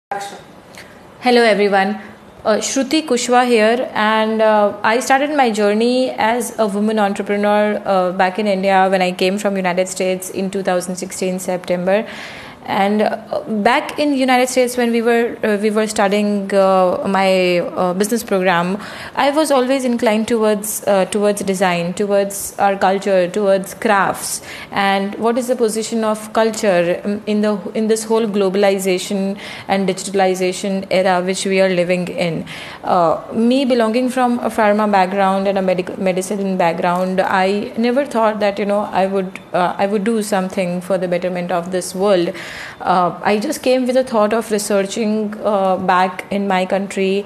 Hello everyone, Shruti Kushwa here, and I started my journey as a woman entrepreneur back in India when I came from United States in 2016 September. And back in United States when we were studying my business program, I was always inclined towards design, towards our culture, towards crafts, and what is the position of culture in this whole globalization and digitalization era which we are living in. Me belonging from a pharma background and a medicine background, I never thought that I would do something for the betterment of this world. I just came with the thought of researching back in my country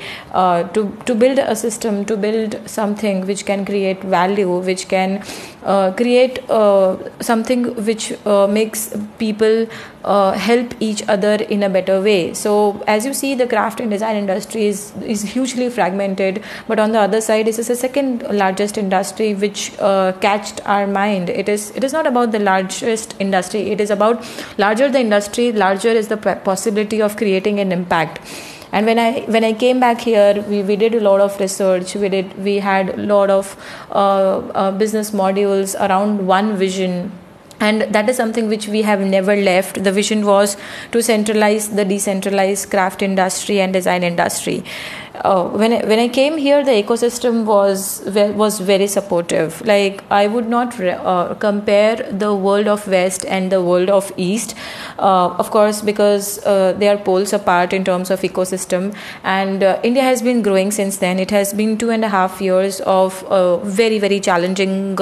to build a system, to build something which can create value, which can create something which makes people help each other in a better way. So as you see, the craft and design industry is hugely fragmented, but on the other side, this is the second largest industry which catched our mind. It is not about the largest industry. It is about larger the industry, larger is the possibility of creating an impact. And when I came back here, we did a lot of research. We had a lot of business modules around one vision. And that is something which we have never left. The vision was to centralize the decentralized craft industry and design industry. When I came here, the ecosystem was very supportive. Like, I would not compare the world of West and the world of East, of course, because they are poles apart in terms of ecosystem. And India has been growing since then. It has been 2.5 years of very, very challenging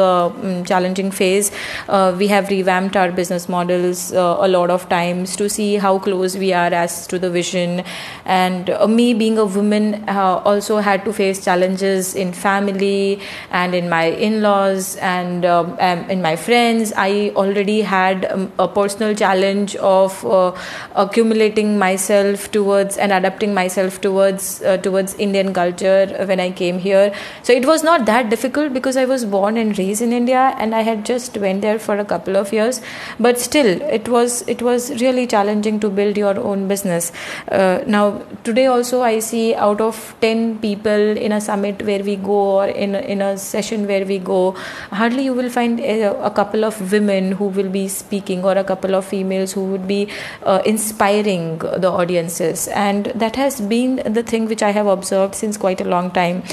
phase. We have revamped our business models a lot of times to see how close we are as to the vision. And me being a woman, also had to face challenges in family and in my in-laws and in my friends. I already had a personal challenge of accumulating myself towards and adapting myself towards Indian culture when I came here. So it was not that difficult because I was born and raised in India and I had just went there for a couple of years. But still, it was really challenging to build your own business. Now today also I see out of 10 people in a summit where we go, or in a session where we go, hardly you will find a couple of women who will be speaking, or a couple of females who would be inspiring the audiences. And that has been the thing which I have observed since quite a long time.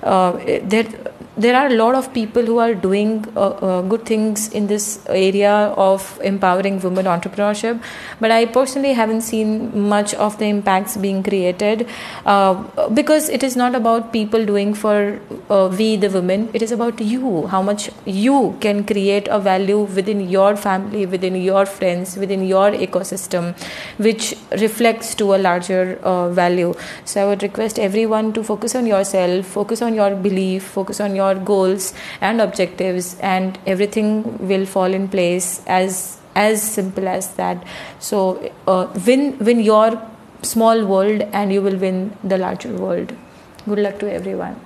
There are a lot of people who are doing good things in this area of empowering women entrepreneurship, but I personally haven't seen much of the impacts being created because it is not about people doing for we the women. It is about you, how much you can create a value within your family, within your friends, within your ecosystem, which reflects to a larger value. So I would request everyone to focus on yourself, focus on your belief, focus on your goals and objectives, and everything will fall in place as simple as that. So win your small world and you will win the larger world. Good luck to everyone.